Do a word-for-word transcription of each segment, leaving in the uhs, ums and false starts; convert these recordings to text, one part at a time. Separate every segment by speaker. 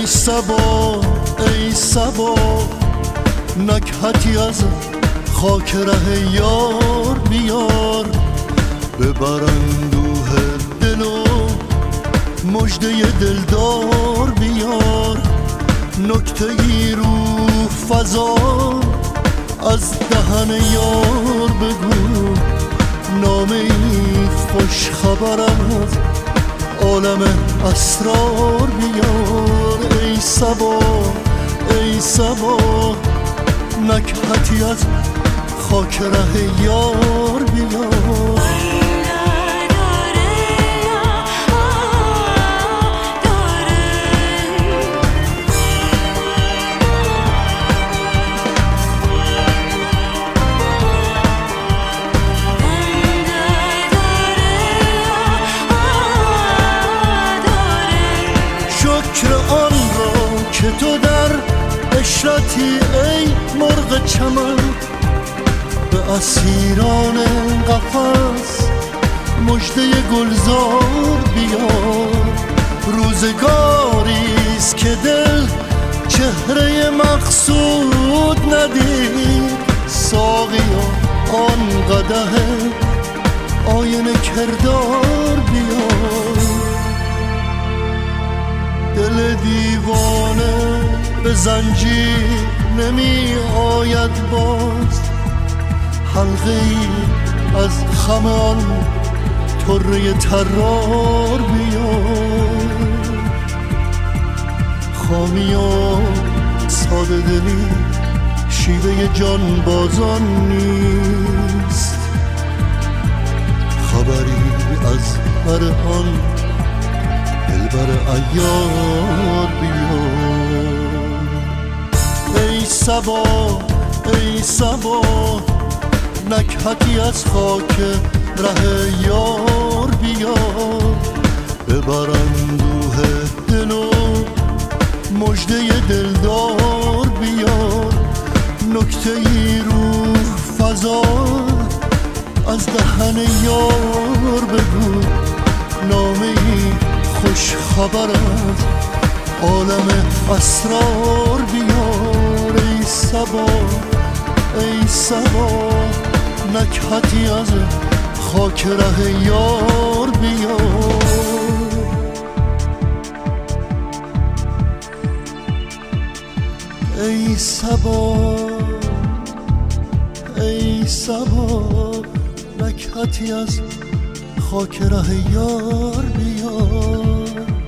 Speaker 1: ای صبا ای صبا نکهتی از خاک ره یار بیار، ببر اندوه دل و مژده دلدار بیار، نکته ای رو فضا از دهن یار بگو، نامه ای خوش خبر از عالم اسرار بیار. ای صبا ای صبا نکهتی از خاک ره یار بیار. شکر آن را که تو در عشرتی ای مرغ چمن، به اسیران قفس مژده گلزار بیار. روزگاریست که دل چهره مقصود ندید، ساقیا آن قدح آینه کردار بیار. دل دیوانه به زنجیر نمی آید باز، حلقه ای از خم آن طره طرار بیار. خامی و ساده دلی شیوه جان بازان نیست، خبری از بر آن دلبر عیار بیار. ای صبا ای صبا نکهتی از خاک ره یار بیار، ببر اندوه دل و مژده دلدار بیار، نکته ای رو فضا از دهن یار بگو، نامه ای خوش خبر از عالم اسرار بیار. ای صبا ای صبا نکهتی از خاک ره یار بیار. ای صبا ای صبا نکهتی از خاک ره یار بیار.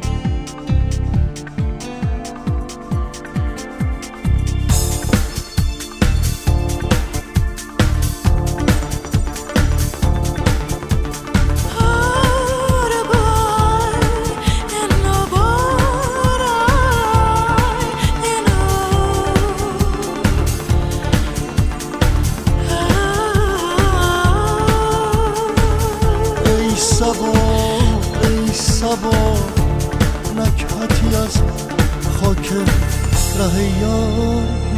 Speaker 1: ای صبا نکهتی از خاک ره یار